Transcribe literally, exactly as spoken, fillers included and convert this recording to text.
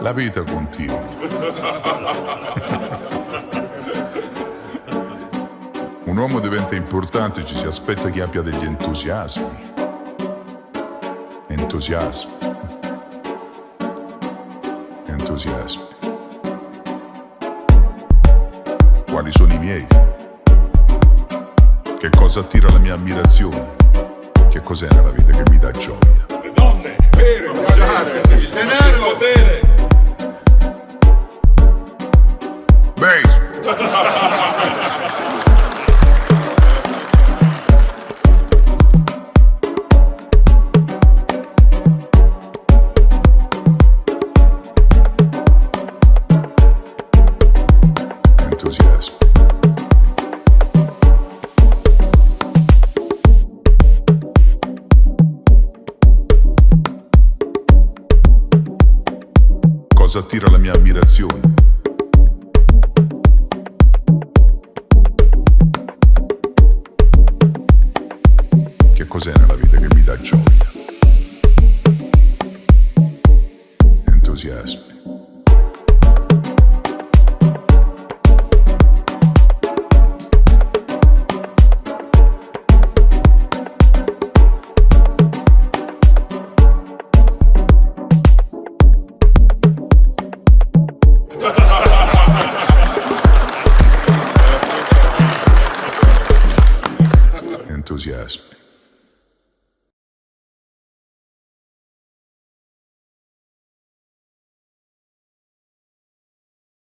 la vita continua. Un uomo diventa importante, ci si aspetta che abbia degli entusiasmi. Entusiasmi. Entusiasmi. Quali sono i miei? Che cosa attira la mia ammirazione? Che cos'è nella vita che mi dà gioia? Le donne, il potere, il mangiare, il denaro, il potere. Baseball. Entusiasmi. Cosa attira la mia ammirazione? Che cos'è nella vita che mi dà gioia? Entusiasmi. Entusiasmi.